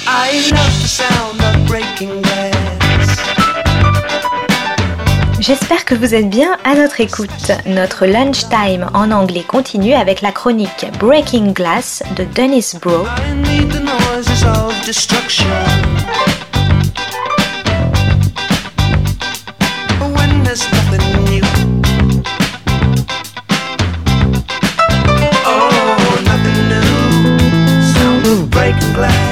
I love the sound of breaking glass. J'espère que vous êtes bien à notre écoute. Notre lunchtime en anglais continue avec la chronique Breaking Glass de Dennis Bro. I need the noises of destruction. When there's nothing new. Oh, nothing new. Sound of breaking glass.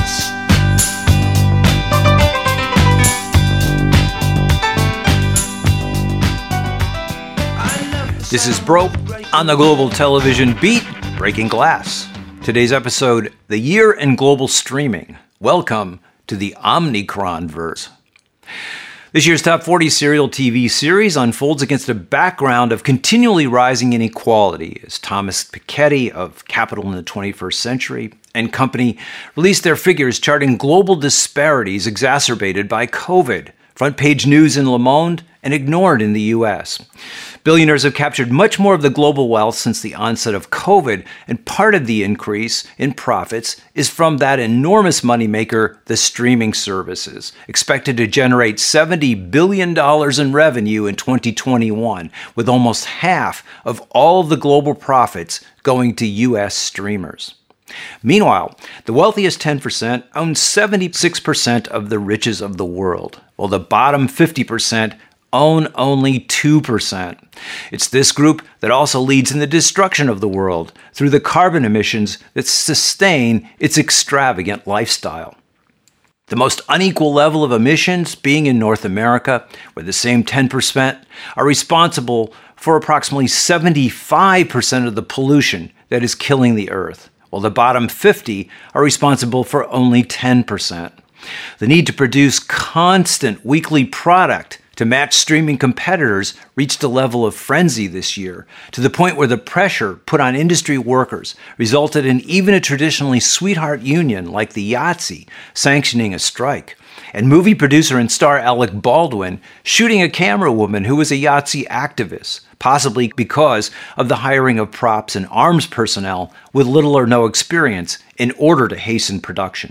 This is Bro on the Global Television Beat, Breaking Glass. Today's episode, The Year in Global Streaming. Welcome to the Omnicron-verse. This year's Top 40 serial TV series unfolds against a background of continually rising inequality as Thomas Piketty of Capital in the 21st Century and Company released their figures charting global disparities exacerbated by COVID. Front page news in Le Monde and ignored in the U.S. Billionaires have captured much more of the global wealth since the onset of COVID, and part of the increase in profits is from that enormous moneymaker, the streaming services, expected to generate $70 billion in revenue in 2021, with almost half of all of the global profits going to U.S. streamers. Meanwhile, the wealthiest 10% own 76% of the riches of the world, while the bottom 50% own only 2%. It's this group that also leads in the destruction of the world through the carbon emissions that sustain its extravagant lifestyle. The most unequal level of emissions being in North America, where the same 10% are responsible for approximately 75% of the pollution that is killing the earth, while the bottom 50 are responsible for only 10%. The need to produce constant weekly product to match streaming competitors reached a level of frenzy this year, to the point where the pressure put on industry workers resulted in even a traditionally sweetheart union like the Yahtzee sanctioning a strike, and movie producer and star Alec Baldwin shooting a camera woman who was a Yahtzee activist, possibly because of the hiring of props and arms personnel with little or no experience in order to hasten production.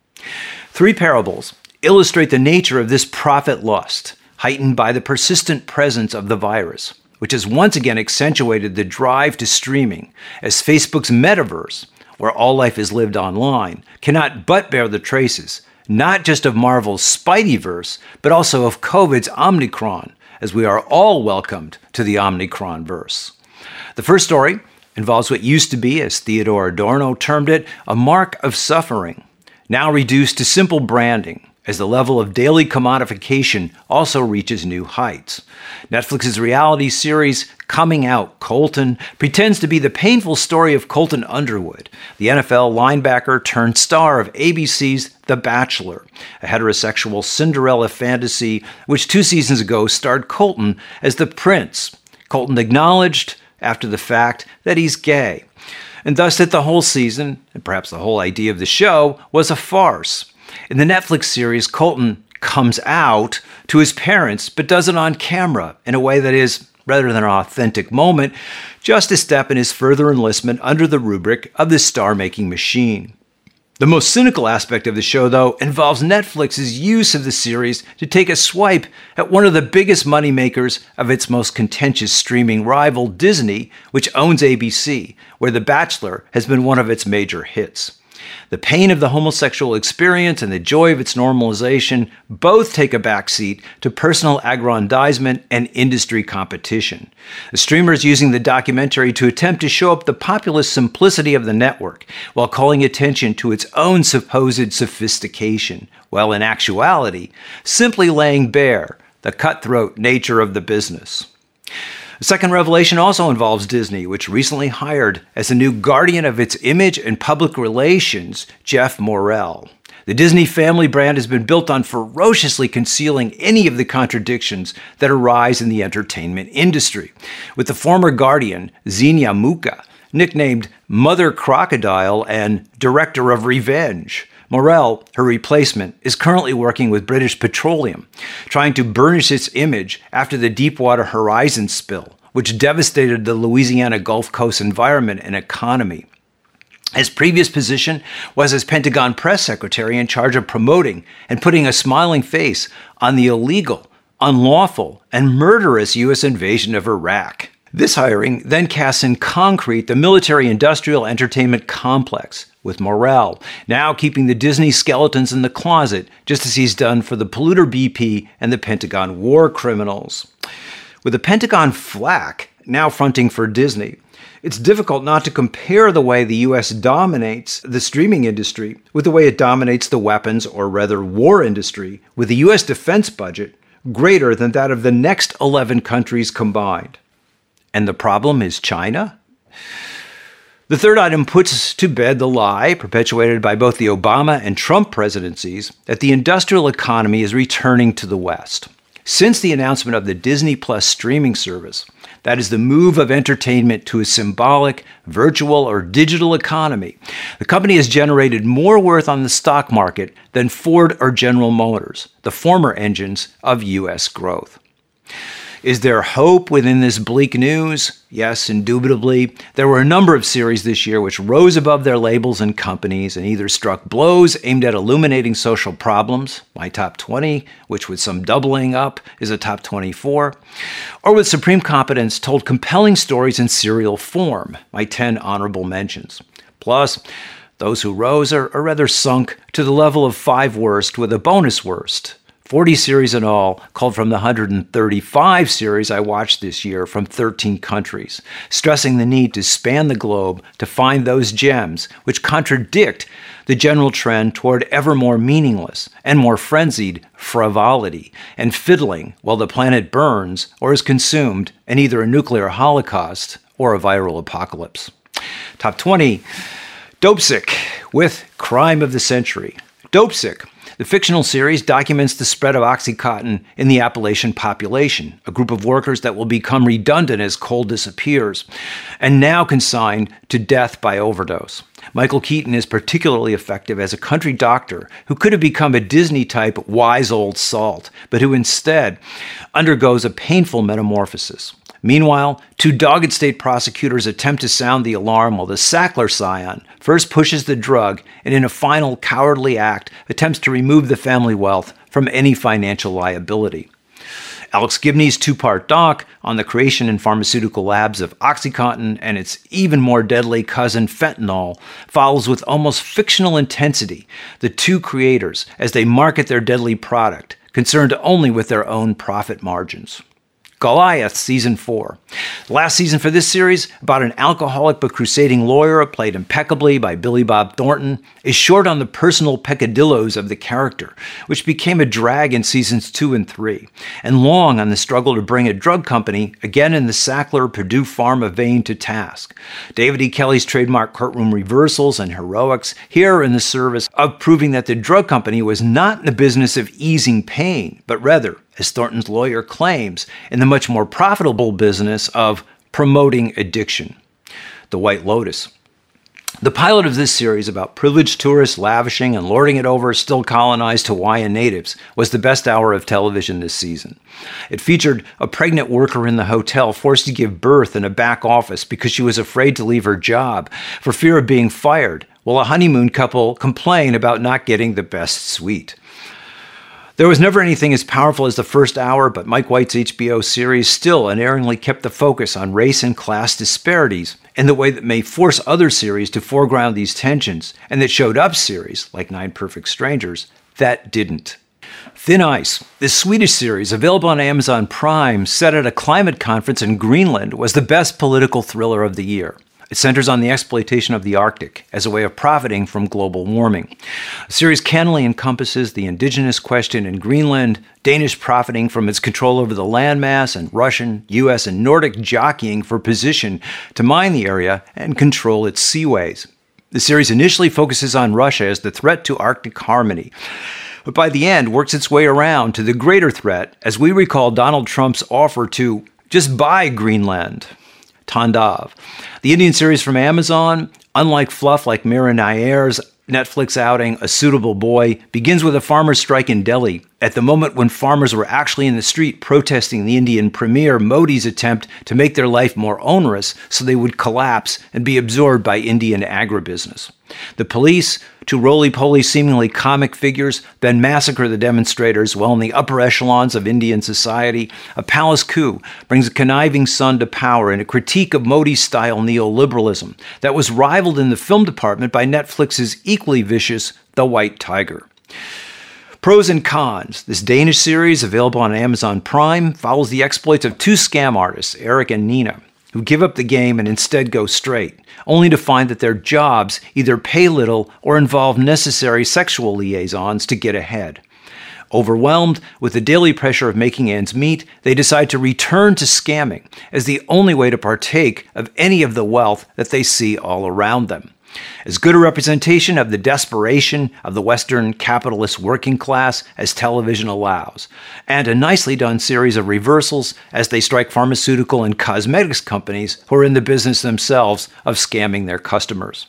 Three parables illustrate the nature of this profit lust, heightened by the persistent presence of the virus, which has once again accentuated the drive to streaming, as Facebook's metaverse, where all life is lived online, cannot but bear the traces, not just of Marvel's Spideyverse, but also of COVID's Omnicron, as we are all welcomed to the Omnicron-verse. The first story involves what used to be, as Theodore Adorno termed it, a mark of suffering, now reduced to simple branding, as the level of daily commodification also reaches new heights. Netflix's reality series Coming Out, Colton, pretends to be the painful story of Colton Underwood, the NFL linebacker turned star of ABC's The Bachelor, a heterosexual Cinderella fantasy which 2 seasons ago starred Colton as the prince. Colton acknowledged after the fact that he's gay, and thus that the whole season, and perhaps the whole idea of the show, was a farce. In the Netflix series, Colton comes out to his parents, but does it on camera in a way that is, rather than an authentic moment, just a step in his further enlistment under the rubric of the star-making machine. The most cynical aspect of the show, though, involves Netflix's use of the series to take a swipe at one of the biggest moneymakers of its most contentious streaming rival, Disney, which owns ABC, where The Bachelor has been one of its major hits. The pain of the homosexual experience and the joy of its normalization both take a backseat to personal aggrandizement and industry competition. The streamer is using the documentary to attempt to show up the populist simplicity of the network while calling attention to its own supposed sophistication, while in actuality, simply laying bare the cutthroat nature of the business. The second revelation also involves Disney, which recently hired as the new guardian of its image and public relations, Jeff Morrell. The Disney family brand has been built on ferociously concealing any of the contradictions that arise in the entertainment industry, with the former guardian, Xenia Muka, nicknamed Mother Crocodile and Director of Revenge. Morrell, her replacement, is currently working with British Petroleum, trying to burnish its image after the Deepwater Horizon spill, which devastated the Louisiana Gulf Coast environment and economy. His previous position was as Pentagon press secretary in charge of promoting and putting a smiling face on the illegal, unlawful, and murderous U.S. invasion of Iraq. This hiring then casts in concrete the military-industrial entertainment complex, with Morrell now keeping the Disney skeletons in the closet, just as he's done for the polluter BP and the Pentagon war criminals. With the Pentagon flack now fronting for Disney, it's difficult not to compare the way the U.S. dominates the streaming industry with the way it dominates the weapons, or rather war industry, with the U.S. defense budget greater than that of the next 11 countries combined. And the problem is China? The third item puts to bed the lie, perpetuated by both the Obama and Trump presidencies, that the industrial economy is returning to the West. Since the announcement of the Disney Plus streaming service, that is the move of entertainment to a symbolic, virtual, or digital economy, the company has generated more worth on the stock market than Ford or General Motors, the former engines of U.S. growth. Is there hope within this bleak news? Yes, indubitably. There were a number of series this year which rose above their labels and companies and either struck blows aimed at illuminating social problems, my top 20, which with some doubling up is a top 24, or with supreme competence told compelling stories in serial form, my 10 honorable mentions. Plus, those who rose are rather sunk to the level of 5 worst with a bonus worst. 40 series in all, called from the 135 series I watched this year from 13 countries, stressing the need to span the globe to find those gems which contradict the general trend toward ever more meaningless and more frenzied frivolity and fiddling while the planet burns or is consumed in either a nuclear holocaust or a viral apocalypse. Top 20, Dopesick with Crime of the Century. Dopesick, the fictional series, documents the spread of OxyContin in the Appalachian population, a group of workers that will become redundant as coal disappears, and now consigned to death by overdose. Michael Keaton is particularly effective as a country doctor who could have become a Disney-type wise old salt, but who instead undergoes a painful metamorphosis. Meanwhile, 2 dogged state prosecutors attempt to sound the alarm while the Sackler scion first pushes the drug and in a final cowardly act attempts to remove the family wealth from any financial liability. Alex Gibney's 2-part doc on the creation in pharmaceutical labs of OxyContin and its even more deadly cousin fentanyl follows with almost fictional intensity the 2 creators as they market their deadly product, concerned only with their own profit margins. Goliath Season 4. Last season for this series, about an alcoholic but crusading lawyer, played impeccably by Billy Bob Thornton, is short on the personal peccadilloes of the character, which became a drag in Seasons 2 and 3, and long on the struggle to bring a drug company, again in the Sackler-Purdue Pharma vein, to task. David E. Kelley's trademark courtroom reversals and heroics here are in the service of proving that the drug company was not in the business of easing pain, but rather, as Thornton's lawyer claims, in the much more profitable business of promoting addiction. The White Lotus. The pilot of this series, about privileged tourists lavishing and lording it over still colonized Hawaiian natives, was the best hour of television this season. It featured a pregnant worker in the hotel forced to give birth in a back office because she was afraid to leave her job for fear of being fired, while a honeymoon couple complain about not getting the best suite. There was never anything as powerful as the first hour, but Mike White's HBO series still unerringly kept the focus on race and class disparities in the way that may force other series to foreground these tensions, and that showed up series, like 9 Perfect Strangers, that didn't. Thin Ice, this Swedish series, available on Amazon Prime, set at a climate conference in Greenland, was the best political thriller of the year. It centers on the exploitation of the Arctic as a way of profiting from global warming. The series cannily encompasses the indigenous question in Greenland, Danish profiting from its control over the landmass, and Russian, U.S., and Nordic jockeying for position to mine the area and control its seaways. The series initially focuses on Russia as the threat to Arctic harmony, but by the end works its way around to the greater threat as we recall Donald Trump's offer to just buy Greenland. Tandav. The Indian series from Amazon, unlike fluff like Mira Nair's Netflix outing, A Suitable Boy, begins with a farmers' strike in Delhi at the moment when farmers were actually in the street protesting the Indian Premier Modi's attempt to make their life more onerous so they would collapse and be absorbed by Indian agribusiness. The police, two roly-poly seemingly comic figures, then massacre the demonstrators while in the upper echelons of Indian society, a palace coup brings a conniving son to power in a critique of Modi-style neoliberalism that was rivaled in the film department by Netflix's equally vicious The White Tiger. Pros and cons. This Danish series, available on Amazon Prime, follows the exploits of two scam artists, Eric and Nina, who give up the game and instead go straight, only to find that their jobs either pay little or involve necessary sexual liaisons to get ahead. Overwhelmed with the daily pressure of making ends meet, they decide to return to scamming as the only way to partake of any of the wealth that they see all around them. As good a representation of the desperation of the Western capitalist working class as television allows, and a nicely done series of reversals as they strike pharmaceutical and cosmetics companies who are in the business themselves of scamming their customers.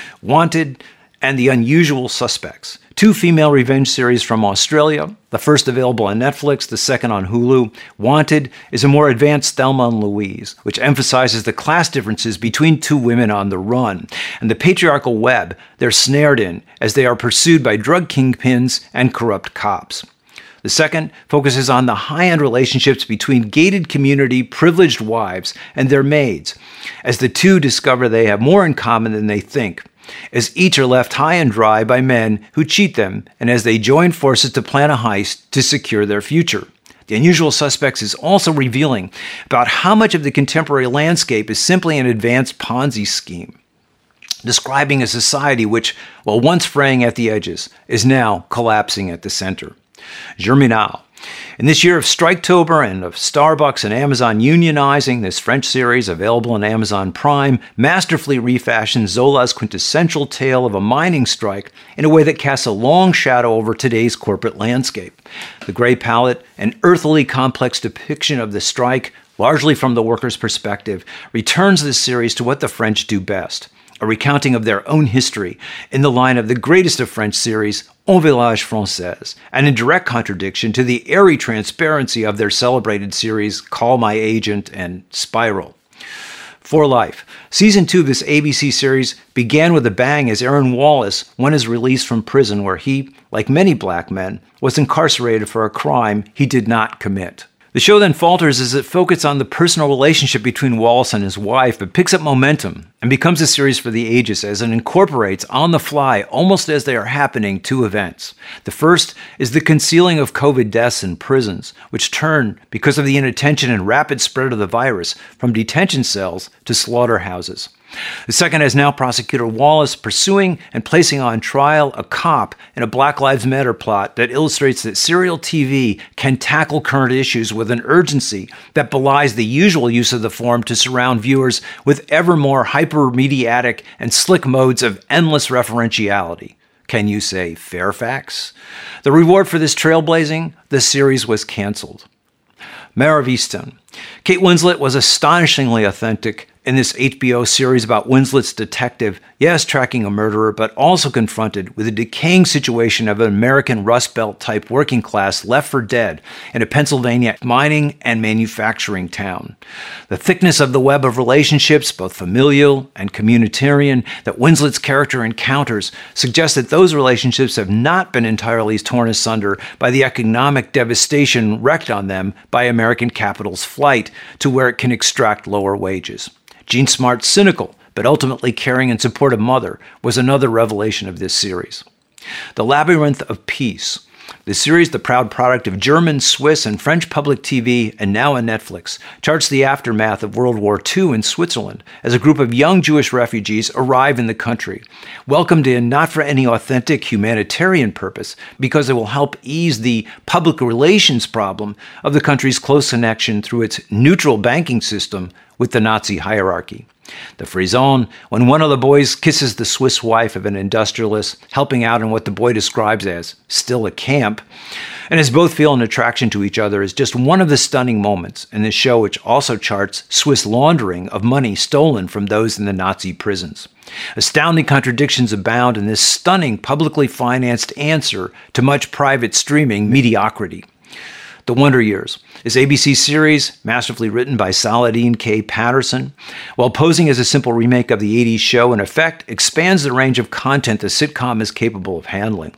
Wanted and The Unusual Suspects, two female revenge series from Australia, the first available on Netflix, the second on Hulu. Wanted is a more advanced Thelma and Louise, which emphasizes the class differences between two women on the run and the patriarchal web they're snared in as they are pursued by drug kingpins and corrupt cops. The second focuses on the high-end relationships between gated community privileged wives and their maids, as the two discover they have more in common than they think, as each are left high and dry by men who cheat them, and as they join forces to plan a heist to secure their future. The Unusual Suspects is also revealing about how much of the contemporary landscape is simply an advanced Ponzi scheme, describing a society which, while once fraying at the edges, is now collapsing at the center. Germinal. In this year of Striketober and of Starbucks and Amazon unionizing, this French series, available on Amazon Prime, masterfully refashions Zola's quintessential tale of a mining strike in a way that casts a long shadow over today's corporate landscape. The gray palette, an earthily complex depiction of the strike, largely from the workers' perspective, returns this series to what the French do best, a recounting of their own history in the line of the greatest of French series, Un Village Français, and in direct contradiction to the airy transparency of their celebrated series, Call My Agent and Spiral. For Life. Season 2 of this ABC series began with a bang as Aaron Wallace won his release from prison where he, like many black men, was incarcerated for a crime he did not commit. The show then falters as it focuses on the personal relationship between Wallace and his wife, but picks up momentum and becomes a series for the ages as it incorporates on the fly, almost as they are happening, two events. The first is the concealing of COVID deaths in prisons, which turn, because of the inattention and rapid spread of the virus, from detention cells to slaughterhouses. The second has now Prosecutor Wallace pursuing and placing on trial a cop in a Black Lives Matter plot that illustrates that serial TV can tackle current issues with an urgency that belies the usual use of the form to surround viewers with ever more hyper-mediatic and slick modes of endless referentiality. Can you say Fairfax? The reward for this trailblazing? The series was canceled. Mare of Easttown. Kate Winslet was astonishingly authentic in this HBO series about Winslet's detective, yes, tracking a murderer, but also confronted with the decaying situation of an American Rust Belt-type working class left for dead in a Pennsylvania mining and manufacturing town. The thickness of the web of relationships, both familial and communitarian, that Winslet's character encounters suggests that those relationships have not been entirely torn asunder by the economic devastation wreaked on them by American capital's flight to where it can extract lower wages. Jean Smart's cynical, but ultimately caring and supportive mother was another revelation of this series. The Labyrinth of Peace. The series, the proud product of German, Swiss, and French public TV, and now on Netflix, charts the aftermath of World War II in Switzerland as a group of young Jewish refugees arrive in the country, welcomed in not for any authentic humanitarian purpose, because it will help ease the public relations problem of the country's close connection through its neutral banking system with the Nazi hierarchy. The Frisson, when one of the boys kisses the Swiss wife of an industrialist, helping out in what the boy describes as still a camp, and as both feel an attraction to each other, is just one of the stunning moments in this show, which also charts Swiss laundering of money stolen from those in the Nazi prisons. Astounding contradictions abound in this stunning publicly financed answer to much private streaming mediocrity. The Wonder Years is ABC's series, masterfully written by Saladin K. Patterson. While posing as a simple remake of the 80s show, in effect, expands the range of content the sitcom is capable of handling.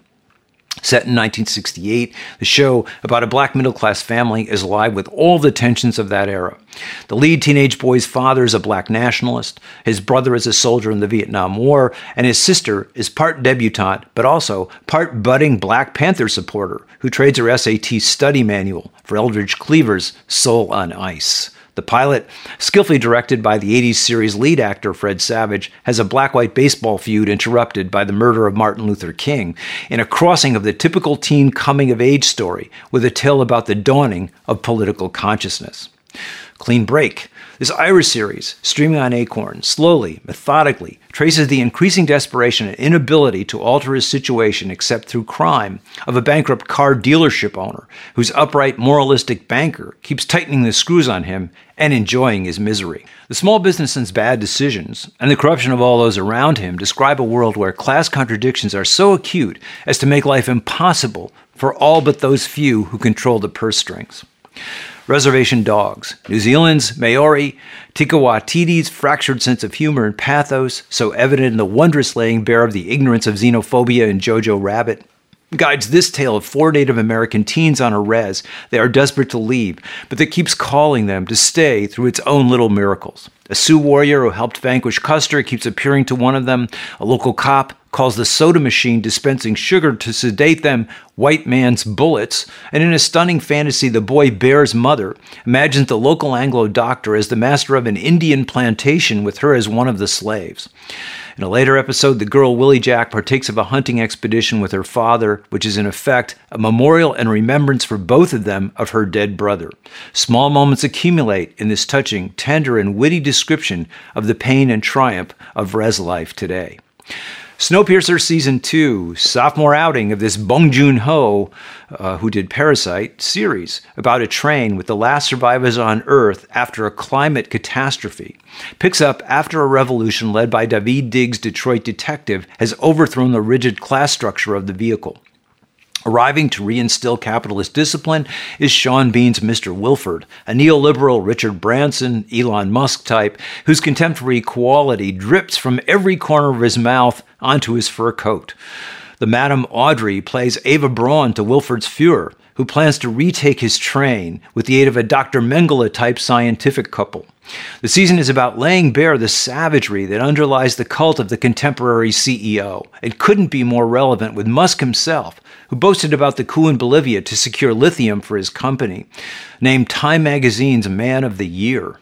Set in 1968, the show about a black middle-class family is alive with all the tensions of that era. The lead teenage boy's father is a black nationalist, his brother is a soldier in the Vietnam War, and his sister is part debutante, but also part budding Black Panther supporter who trades her SAT study manual for Eldridge Cleaver's Soul on Ice. The pilot, skillfully directed by the 80s series lead actor Fred Savage, has a black-white baseball feud interrupted by the murder of Martin Luther King in a crossing of the typical teen coming-of-age story with a tale about the dawning of political consciousness. Clean Break. This Irish series, streaming on Acorn, slowly, methodically, traces the increasing desperation and inability to alter his situation except through crime of a bankrupt car dealership owner whose upright, moralistic banker keeps tightening the screws on him and enjoying his misery. The small businessman's bad decisions and the corruption of all those around him describe a world where class contradictions are so acute as to make life impossible for all but those few who control the purse strings. Reservation Dogs. New Zealand's Maori Tika Waititi's fractured sense of humor and pathos, so evident in the wondrous laying bare of the ignorance of xenophobia in Jojo Rabbit, guides this tale of 4 Native American teens on a res they are desperate to leave, but that keeps calling them to stay through its own little miracles. A Sioux warrior who helped vanquish Custer keeps appearing to one of them. A local cop calls the soda machine dispensing sugar to sedate them white man's bullets. And in a stunning fantasy, the boy Bear's mother imagines the local Anglo doctor as the master of an Indian plantation with her as one of the slaves. In a later episode, the girl Willie Jack partakes of a hunting expedition with her father, which is in effect a memorial and remembrance for both of them of her dead brother. Small moments accumulate in this touching, tender, and witty description of the pain and triumph of res life today. Snowpiercer Season 2, sophomore outing of this Bong Joon-ho, who did Parasite, series about a train with the last survivors on Earth after a climate catastrophe, picks up after a revolution led by Daveed Diggs' Detroit detective has overthrown the rigid class structure of the vehicle. Arriving to reinstill capitalist discipline is Sean Bean's Mr. Wilford, a neoliberal Richard Branson, Elon Musk type, whose contempt for equality drips from every corner of his mouth onto his fur coat. The Madame Audrey plays Ava Braun to Wilford's Fuhrer, who plans to retake his train with the aid of a Dr. Mengele-type scientific couple. The season is about laying bare the savagery that underlies the cult of the contemporary CEO. It couldn't be more relevant with Musk himself, who boasted about the coup in Bolivia to secure lithium for his company, named Time Magazine's Man of the Year.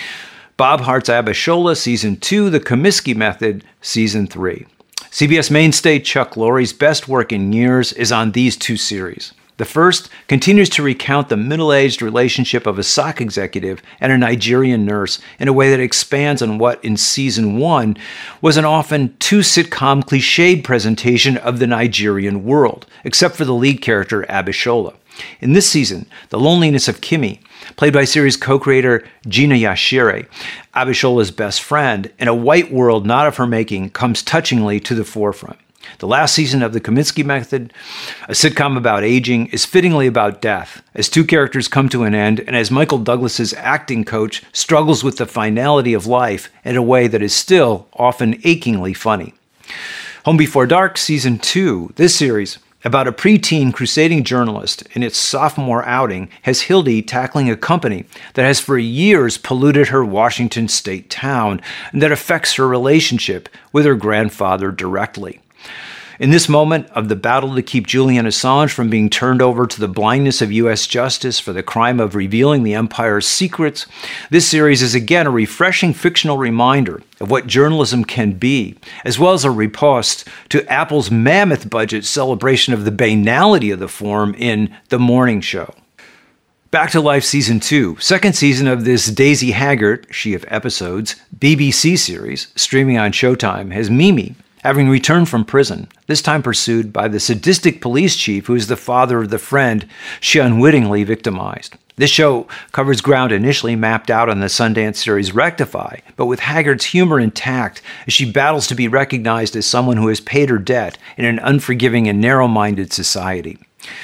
Bob Hart's Abishola, Season 2, The Comiskey Method, Season 3. CBS mainstay Chuck Lorre's best work in years is on these two series. The first continues to recount the middle-aged relationship of a SOC executive and a Nigerian nurse in a way that expands on what in Season 1 was an often too sitcom cliched presentation of the Nigerian world, except for the lead character Abishola. In this season, the loneliness of Kimi, played by series co-creator Gina Yashire, Abishola's best friend, in a white world not of her making, comes touchingly to the forefront. The last season of The Comiskey Method, a sitcom about aging, is fittingly about death, as two characters come to an end and as Michael Douglas's acting coach struggles with the finality of life in a way that is still often achingly funny. Home Before Dark, Season 2, this series, about a preteen crusading journalist in its sophomore outing, has Hildy tackling a company that has for years polluted her Washington state town and that affects her relationship with her grandfather directly. In this moment of the battle to keep Julian Assange from being turned over to the blindness of U.S. justice for the crime of revealing the empire's secrets, this series is again a refreshing fictional reminder of what journalism can be, as well as a riposte to Apple's mammoth budget celebration of the banality of the form in The Morning Show. Back to Life Season 2, second season of this Daisy Haggard, she of episodes, BBC series, streaming on Showtime, has Mimi, having returned from prison, this time pursued by the sadistic police chief who is the father of the friend she unwittingly victimized. This show covers ground initially mapped out on the Sundance series Rectify, but with Haggard's humor intact as she battles to be recognized as someone who has paid her debt in an unforgiving and narrow-minded society.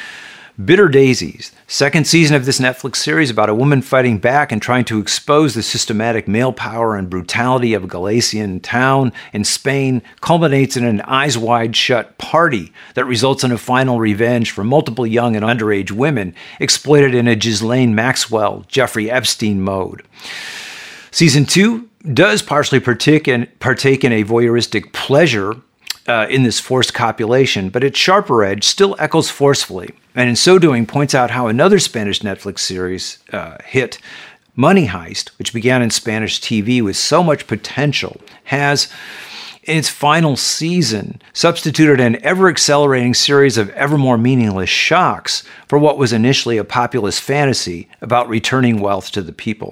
Bitter Daisies, second season of this Netflix series about a woman fighting back and trying to expose the systematic male power and brutality of a Galician town in Spain, culminates in an eyes-wide-shut party that results in a final revenge for multiple young and underage women exploited in a Ghislaine Maxwell, Jeffrey Epstein mode. Season 2 does partially partake in a voyeuristic pleasure in this forced copulation, but its sharper edge still echoes forcefully, and in so doing points out how another Spanish Netflix series hit, Money Heist, which began in Spanish TV with so much potential, has, in its final season, substituted an ever-accelerating series of ever more meaningless shocks for what was initially a populist fantasy about returning wealth to the people.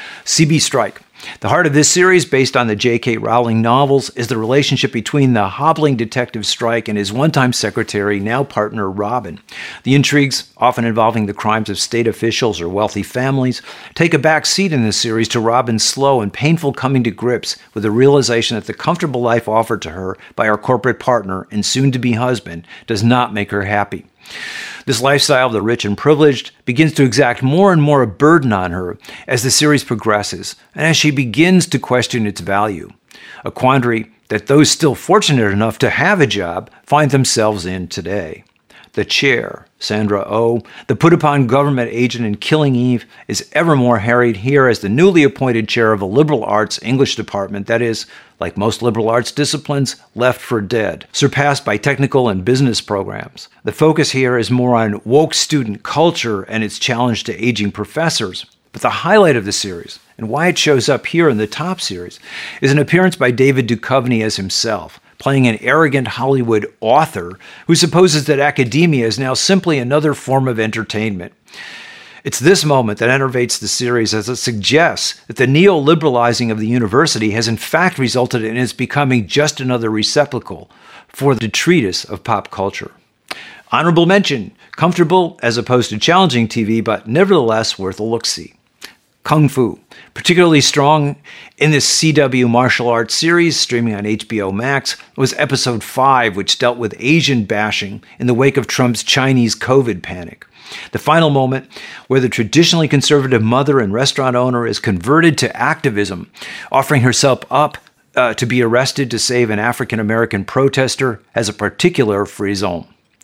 CB Strike. The heart of this series, based on the J.K. Rowling novels, is the relationship between the hobbling detective Strike and his one-time secretary, now partner Robin. The intrigues, often involving the crimes of state officials or wealthy families, take a back seat in this series to Robin's slow and painful coming to grips with the realization that the comfortable life offered to her by her corporate partner and soon-to-be husband does not make her happy. This lifestyle of the rich and privileged begins to exact more and more a burden on her as the series progresses and as she begins to question its value, a quandary that those still fortunate enough to have a job find themselves in today. The chair, Sandra Oh, the put-upon government agent in Killing Eve, is ever more harried here as the newly appointed chair of a liberal arts English department that is, like most liberal arts disciplines, left for dead, surpassed by technical and business programs. The focus here is more on woke student culture and its challenge to aging professors. But the highlight of the series, and why it shows up here in the top series, is an appearance by David Duchovny as himself, playing an arrogant Hollywood author who supposes that academia is now simply another form of entertainment. It's this moment that enervates the series as it suggests that the neoliberalizing of the university has in fact resulted in its becoming just another receptacle for the detritus of pop culture. Honorable mention, comfortable as opposed to challenging TV, but nevertheless worth a look-see. Kung Fu, particularly strong in this CW martial arts series streaming on HBO Max, was episode 5, which dealt with Asian bashing in the wake of Trump's Chinese COVID panic. The final moment, where the traditionally conservative mother and restaurant owner is converted to activism, offering herself up to be arrested to save an African-American protester, has a particular frisson.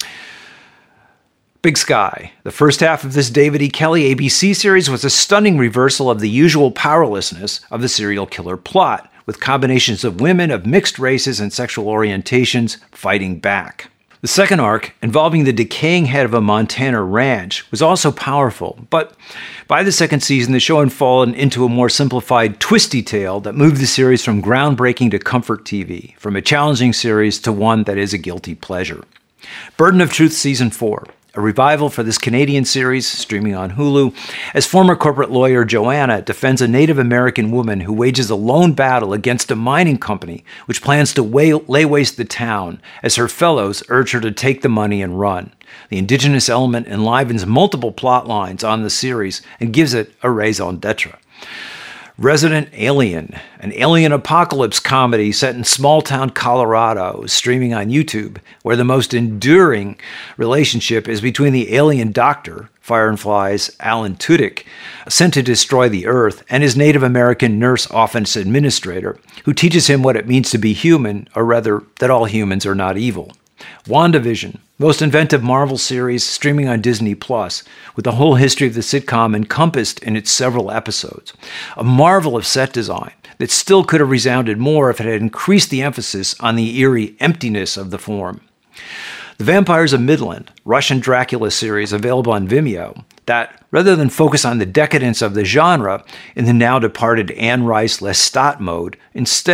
Big Sky. The first half of this David E. Kelley ABC series was a stunning reversal of the usual powerlessness of the serial killer plot, with combinations of women of mixed races and sexual orientations fighting back. The second arc, involving the decaying head of a Montana ranch, was also powerful, but by the second season, the show had fallen into a more simplified, twisty tale that moved the series from groundbreaking to comfort TV, from a challenging series to one that is a guilty pleasure. Burden of Truth Season 4. A revival for this Canadian series, streaming on Hulu, as former corporate lawyer Joanna defends a Native American woman who wages a lone battle against a mining company which plans to lay waste the town as her fellows urge her to take the money and run. The indigenous element enlivens multiple plot lines on the series and gives it a raison d'etre. Resident Alien, an alien apocalypse comedy set in small-town Colorado, is streaming on YouTube, where the most enduring relationship is between the alien doctor, Fire and Fly's Alan Tudyk, sent to destroy the Earth, and his Native American nurse office administrator, who teaches him what it means to be human, or rather, that all humans are not evil. WandaVision, most inventive Marvel series streaming on Disney+, with the whole history of the sitcom encompassed in its several episodes. A marvel of set design that still could have resounded more if it had increased the emphasis on the eerie emptiness of the form. The Vampires of Midland, Russian Dracula series available on Vimeo, that, rather than focus on the decadence of the genre in the now-departed Anne Rice Lestat mode, instead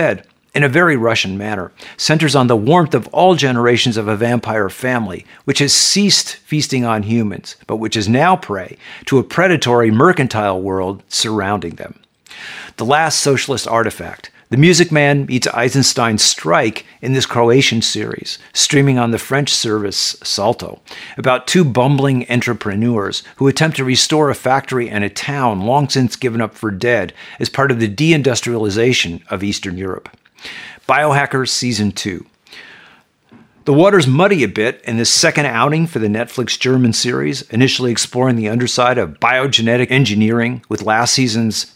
in a very Russian manner, centers on the warmth of all generations of a vampire family, which has ceased feasting on humans, but which is now prey to a predatory mercantile world surrounding them. The last socialist artifact, The Music Man meets Eisenstein's Strike in this Croatian series, streaming on the French service Salto, about two bumbling entrepreneurs who attempt to restore a factory and a town long since given up for dead as part of the deindustrialization of Eastern Europe. Biohackers Season 2. The water's muddy a bit in this second outing for the Netflix German series, initially exploring the underside of biogenetic engineering with last season's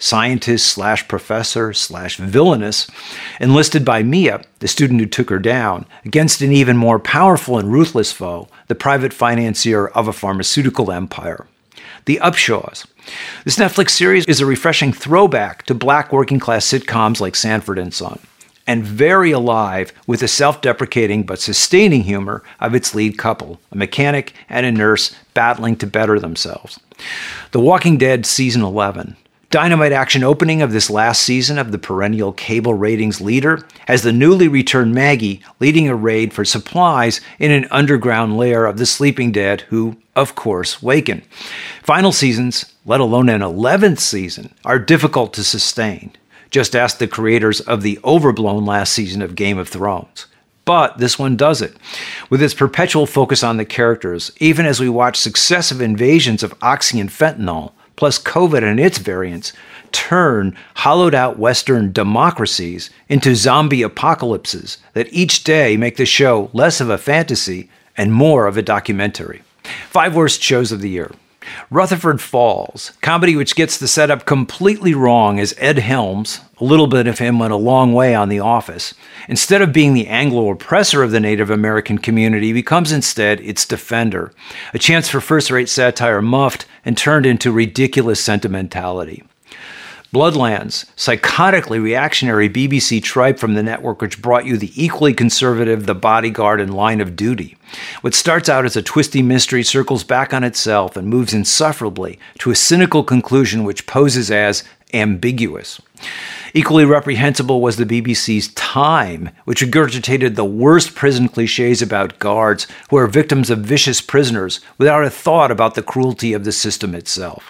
scientist/professor/villainous, enlisted by Mia, the student who took her down, against an even more powerful and ruthless foe, the private financier of a pharmaceutical empire. The Upshaws. This Netflix series is a refreshing throwback to black working-class sitcoms like Sanford and Son, and very alive with the self-deprecating but sustaining humor of its lead couple, a mechanic and a nurse battling to better themselves. The Walking Dead Season 11. Dynamite action opening of this last season of the perennial cable ratings leader has the newly returned Maggie leading a raid for supplies in an underground lair of the sleeping dead who, of course, waken. Final seasons, let alone an 11th season, are difficult to sustain. Just ask the creators of the overblown last season of Game of Thrones. But this one does it, with its perpetual focus on the characters, even as we watch successive invasions of oxy and fentanyl, plus COVID and its variants, turn hollowed-out Western democracies into zombie apocalypses that each day make the show less of a fantasy and more of a documentary. 5 worst shows of the year. Rutherford Falls, comedy which gets the setup completely wrong as Ed Helms, a little bit of him went a long way on The Office, instead of being the Anglo oppressor of the Native American community, becomes instead its defender, a chance for first-rate satire muffed and turned into ridiculous sentimentality. Bloodlands, psychotically reactionary BBC tripe from the network which brought you the equally conservative The Bodyguard and Line of Duty. What starts out as a twisty mystery circles back on itself and moves insufferably to a cynical conclusion which poses as ambiguous. Equally reprehensible was the BBC's Time, which regurgitated the worst prison cliches about guards who are victims of vicious prisoners without a thought about the cruelty of the system itself.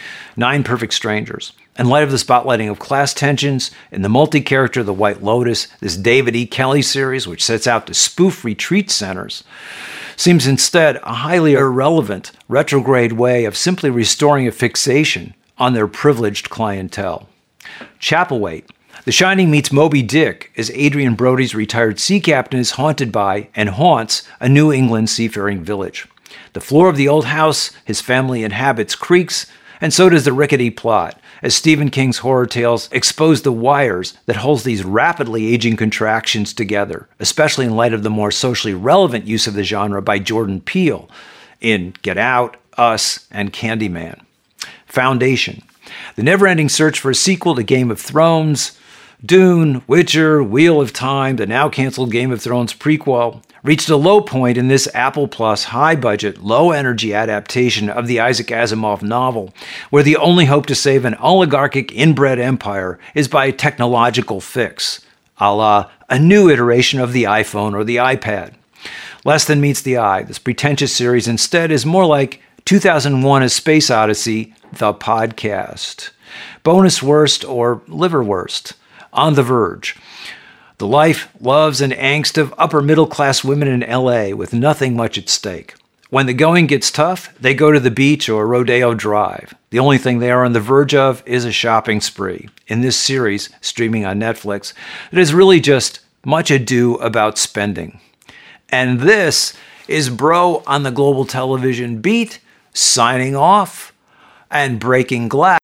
9 Perfect Strangers. In light of the spotlighting of class tensions and the multi-character The White Lotus, this David E. Kelley series, which sets out to spoof retreat centers, seems instead a highly irrelevant, retrograde way of simply restoring a fixation on their privileged clientele. Chapelwaite. The Shining meets Moby Dick as Adrian Brody's retired sea captain is haunted by and haunts a New England seafaring village. The floor of the old house his family inhabits creaks, and so does the rickety plot, as Stephen King's horror tales expose the wires that holds these rapidly aging contractions together, especially in light of the more socially relevant use of the genre by Jordan Peele in Get Out, Us, and Candyman. Foundation. The never-ending search for a sequel to Game of Thrones, Dune, Witcher, Wheel of Time, the now-canceled Game of Thrones prequel, reached a low point in this Apple Plus high-budget, low-energy adaptation of the Isaac Asimov novel, where the only hope to save an oligarchic inbred empire is by a technological fix, a la a new iteration of the iPhone or the iPad. Less than meets the eye, this pretentious series instead is more like 2001: A Space Odyssey, the podcast. Bonus worst or liverwurst. On the Verge. The life, loves, and angst of upper-middle-class women in L.A. with nothing much at stake. When the going gets tough, they go to the beach or Rodeo Drive. The only thing they are on the verge of is a shopping spree. In this series, streaming on Netflix, it is really just much ado about spending. And this is Bro on the Global Television Beat, signing off and breaking glass.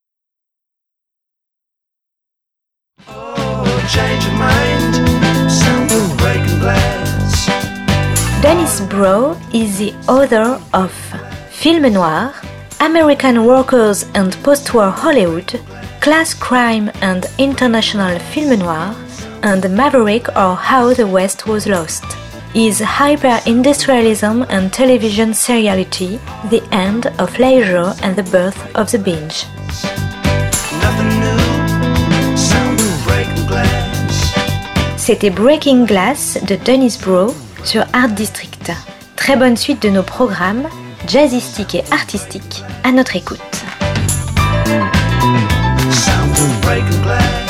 Change your mind, sound of breaking glass. Dennis Bro is the author of Film Noir, American Workers and Post-War Hollywood, Class Crime and International Film Noir, and Maverick or How the West Was Lost. Is hyper-industrialism and television seriality the end of leisure and the birth of the binge? Nothing new, sound of breaking glass. C'était Breaking Glass de Dennis Bro sur Art District. Très bonne suite de nos programmes, jazzistiques et artistiques, à notre écoute. Sound of breaking glass.